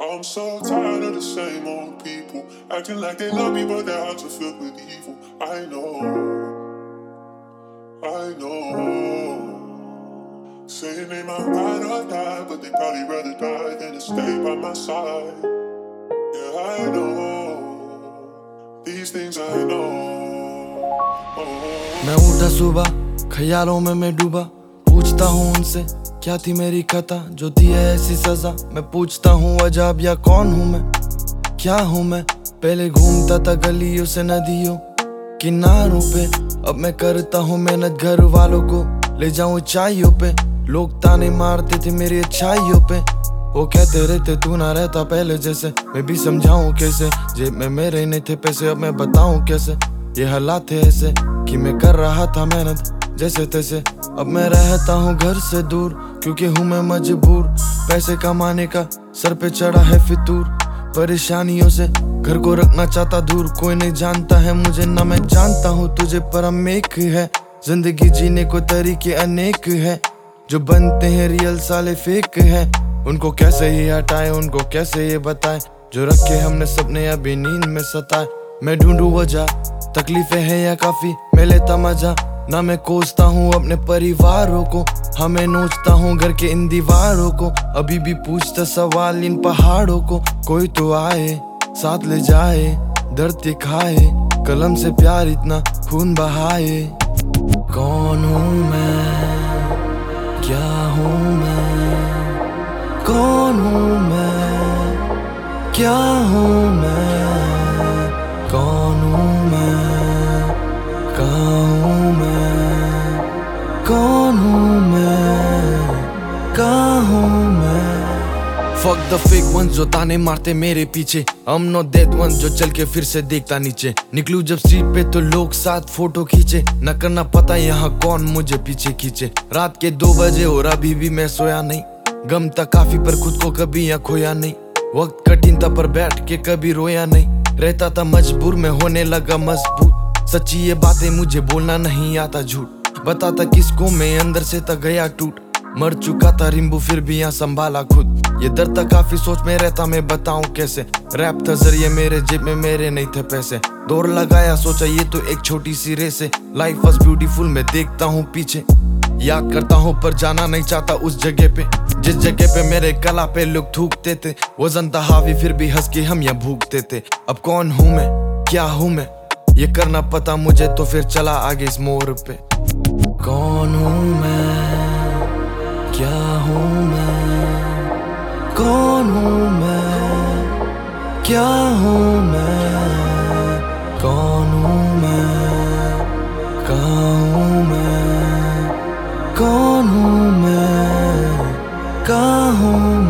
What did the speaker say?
I'm so tired of the same old people acting like they love me, but their hearts are filled with evil. I know. Saying they might ride or die, but they probably rather die than to stay by my side. Yeah, I know. These things I know. मैं उठा सुबह, ख्यालों में मैं डूबा, पूछता हूँ उनसे क्या थी मेरी खता जो दी है ऐसी सजा। मैं पूछता हूँ अजाब या कौन हूँ मैं, क्या हूँ मैं। पहले घूमता था गलियों से नदियों किनारों पे, अब मैं करता हूँ मेहनत घर वालों को ले जाऊँ ऊंचाइयों पे। लोग ताने मारते थे मेरी अच्छाइयों पे, वो कहते रहते तू ना रहता पहले जैसे। मैं भी समझाऊं कैसे, जेब में मेरे नहीं थे पैसे, अब मैं बताऊं कैसे। ये हालात थे ऐसे कि मैं कर रहा था मेहनत जैसे तैसे। अब मैं रहता हूँ घर से दूर क्योंकि हूँ मैं मजबूर। पैसे कमाने का सर पे चढ़ा है फितूर, परेशानियों से घर को रखना चाहता दूर। कोई नहीं जानता है मुझे ना मैं जानता हूँ तुझे, पर हम एक है। जिंदगी जीने को तरीके अनेक है, जो बनते हैं रियल साले फेक है। उनको कैसे ही हटाए, उनको कैसे ये बताए, जो रखे हमने सपने अभी नींद में सताए। मैं ढूंढूं वजह, तकलीफें हैं या काफी मैं लेता मजा। ना मैं कोसता हूँ अपने परिवारों को, हमें नोचता हूँ घर के इन दीवारों को। अभी भी पूछता सवाल इन पहाड़ों को, कोई तो आए साथ ले जाए, दर्द दिखाए, कलम से प्यार इतना खून बहाए। कौन हूँ मैं, क्या हूँ मैं, कौन हूँ मैं, क्या हूँ मैं, कौन हूँ मैं, कहाँ हूँ मैं, कौन हूँ मैं, कहाँ हूँ मैं। Fuck the fake ones जो ताने मारते मेरे पीछे, I'm not that one जो चल के फिर से देखता नीचे। निकलूं जब स्ट्रीट पे तो लोग साथ फोटो खींचे, न करना पता यहाँ कौन मुझे पीछे खींचे। रात के 2 बजे और अभी भी मैं सोया नहीं, गम था काफी पर खुद को कभी यहाँ खोया नहीं। वक्त कठिन था पर बैठ के कभी रोया नहीं, रहता था मजबूर में होने लगा मजबूत। सच्ची ये बातें मुझे बोलना नहीं आता, झूठ बताता किसको मैं अंदर से था गया टूट। मर चुका था रिम्बू फिर भी यहाँ संभाला खुद, ये दर्द था काफी सोच में रहता मैं बताऊं कैसे। रैप था जरिए मेरे, जेब में मेरे नहीं थे पैसे, दौड़ लगाया सोचा ये तो एक छोटी सी रेस है। लाइफ वाज ब्यूटीफुल मैं देखता हूँ पीछे, याद करता हूँ पर जाना नहीं चाहता उस जगह पे जिस जगह पे मेरे कला पे लोग थूकते थे। वजन था हावी फिर भी हंस के हम यहाँ भूखते थे। अब कौन हूँ मैं, क्या हूँ मैं, ये करना पता मुझे तो फिर चला आगे इस मोड़ पे। कौन हूँ मैं, क्या हूँ मैं, कौन हूँ मैं, क्या हूँ मैं, कौन हूँ मैं, कहाँ हूँ मैं, कौन हूँ मैं, कहाँ हूँ